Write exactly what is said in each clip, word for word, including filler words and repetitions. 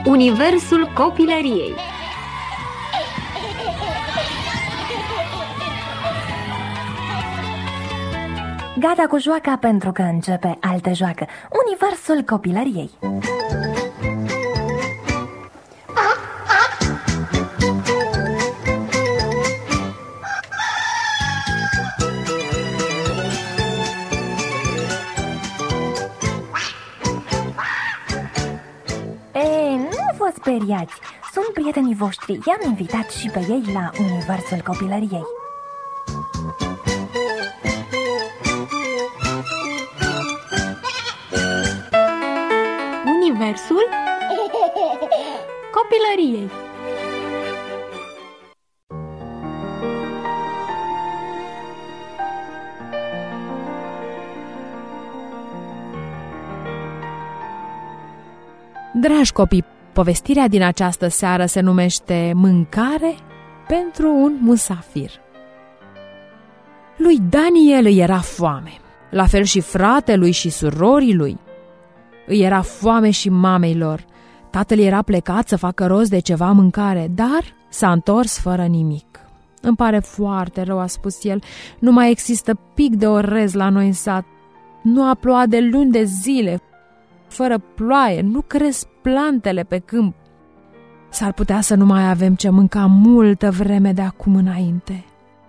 Universul copilăriei. Gata cu joaca pentru că începe altă joacă. Universul copilăriei. Ei, nu vă speriați. Sunt prietenii voștri. I-am invitat și pe ei la Universul copilăriei. Universul copilăriei. Dragi copii, povestirea din această seară se numește Mâncare pentru un musafir. Lui Daniel îi era foame, la fel și fratelui și surorii lui. Îi era foame și mamei lor. Tatăl era plecat să facă rost de ceva mâncare, dar s-a întors fără nimic. Îmi pare foarte rău, a spus el, nu mai există pic de orez la noi în sat. Nu a plouat de luni de zile, fără ploaie, nu cresc plantele pe câmp. S-ar putea să nu mai avem ce mânca multă vreme de acum înainte.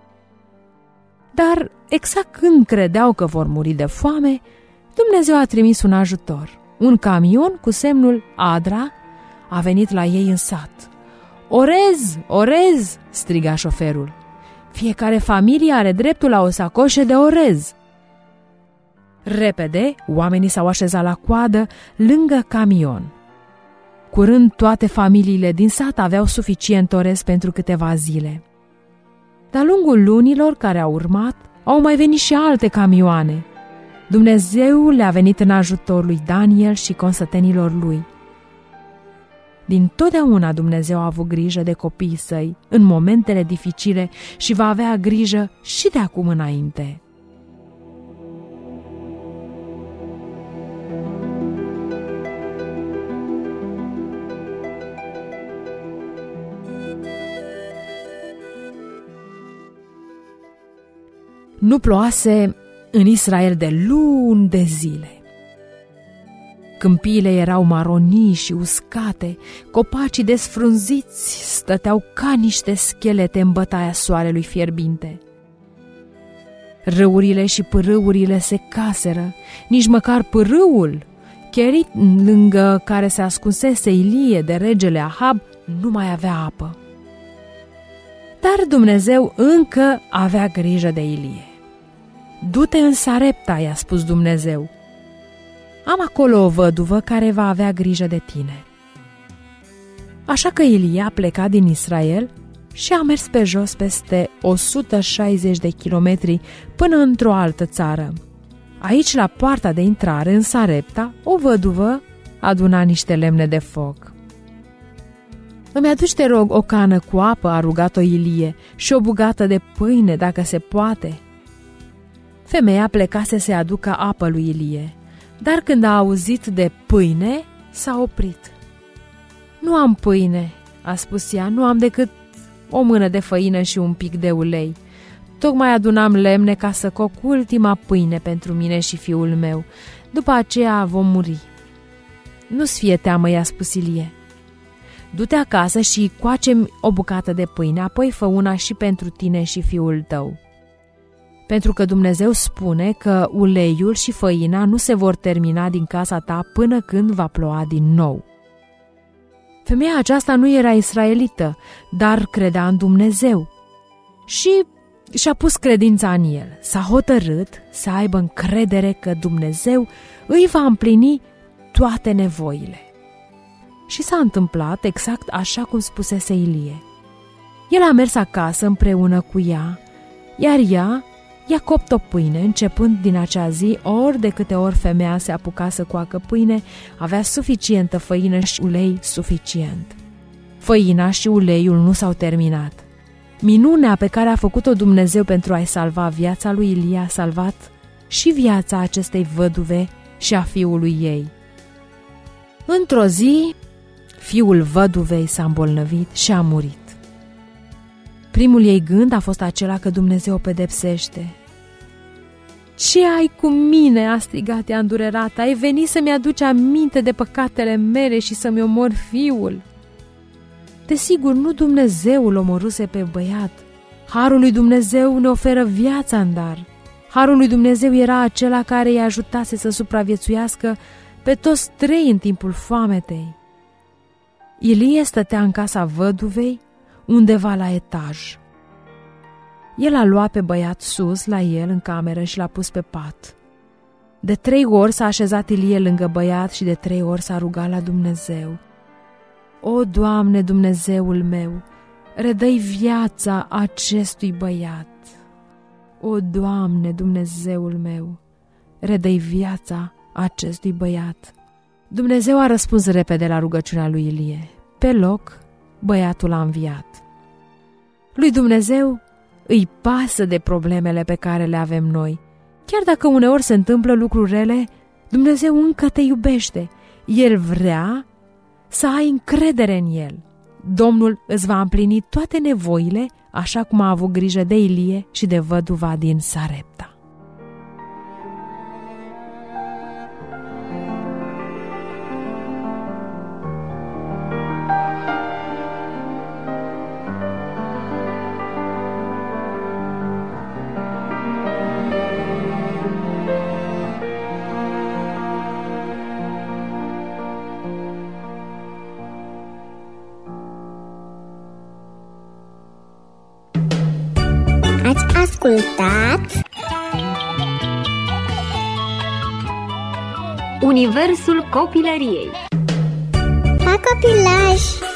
Dar exact când credeau că vor muri de foame, Dumnezeu a trimis un ajutor. Un camion cu semnul Adra a venit la ei în sat. Orez, orez, striga șoferul. Fiecare familie are dreptul la o sacoșă de orez. Repede, oamenii s-au așezat la coadă lângă camion. Curând, toate familiile din sat aveau suficient orez pentru câteva zile. De-a lungul lunilor care au urmat, au mai venit și alte camioane. Dumnezeu le-a venit în ajutor lui Daniel și consătenilor lui. Din totdeauna Dumnezeu a avut grijă de copiii săi în momentele dificile și va avea grijă și de acum înainte. Nu ploase în Israel de luni de zile. Câmpiile erau maronii și uscate, copacii desfrunziți stăteau ca niște schelete în bătaia soarelui fierbinte. Râurile și pârâurile se caseră, nici măcar pârâul, Cherit, lângă care se ascunsese Ilie de regele Ahab, nu mai avea apă. Dar Dumnezeu încă avea grijă de Ilie. Du-te în Sarepta, i-a spus Dumnezeu. Am acolo o văduvă care va avea grijă de tine. Așa că Ilie a plecat din Israel și a mers pe jos peste o sută șaizeci de kilometri până într-o altă țară. Aici, la poarta de intrare, în Sarepta, o văduvă aduna niște lemne de foc. Îmi aduci, te rog, o cană cu apă, a rugat-o Ilie, și o bugată de pâine, dacă se poate. Femeia plecase să aducă apă lui Ilie, dar când a auzit de pâine, s-a oprit. Nu am pâine, a spus ea, nu am decât o mână de făină și un pic de ulei. Tocmai adunam lemne ca să coc ultima pâine pentru mine și fiul meu. După aceea vom muri. Nu-ți fie teamă, i-a spus Ilie. Du-te acasă și coace-mi o bucată de pâine, apoi fă una și pentru tine și fiul tău. Pentru că Dumnezeu spune că uleiul și făina nu se vor termina din casa ta până când va ploua din nou. Femeia aceasta nu era israelită, dar credea în Dumnezeu și și-a pus credința în el. S-a hotărât să aibă încredere că Dumnezeu îi va împlini toate nevoile. Și s-a întâmplat exact așa cum spusese Ilie. El a mers acasă împreună cu ea, iar ea i-a copt o pâine, începând din acea zi, ori de câte ori femeia se apuca să coacă pâine, avea suficientă făină și ulei suficient. Făina și uleiul nu s-au terminat. Minunea pe care a făcut-o Dumnezeu pentru a-i salva viața lui Ilie a salvat și viața acestei văduve și a fiului ei. Într-o zi, Fiul văduvei s-a îmbolnăvit și a murit. Primul ei gând a fost acela că Dumnezeu o pedepsește. Ce ai cu mine?" a strigat ea îndurerată. Ai venit să-mi aduci aminte de păcatele mele și să-mi omor fiul." Desigur, nu Dumnezeu îl omoruse pe băiat. Harul lui Dumnezeu ne oferă viața în dar. Harul lui Dumnezeu era acela care îi ajutase să supraviețuiască pe toți trei în timpul foametei. Ilie stătea în casa văduvei, undeva la etaj. El a luat pe băiat sus la el în cameră și l-a pus pe pat. De trei ori s-a așezat Ilie lângă băiat și de trei ori s-a rugat la Dumnezeu. O, Doamne, Dumnezeul meu, redă-i viața acestui băiat. O, Doamne, Dumnezeul meu, redă-i viața acestui băiat. Dumnezeu a răspuns repede la rugăciunea lui Ilie. Pe loc, băiatul a înviat. Lui Dumnezeu îi pasă de problemele pe care le avem noi. Chiar dacă uneori se întâmplă lucruri rele, Dumnezeu încă te iubește. El vrea să ai încredere în El. Domnul îți va împlini toate nevoile, așa cum a avut grijă de Ilie și de văduva din Sarepta. Ați ascultat Universul copilăriei. Pa copilaj!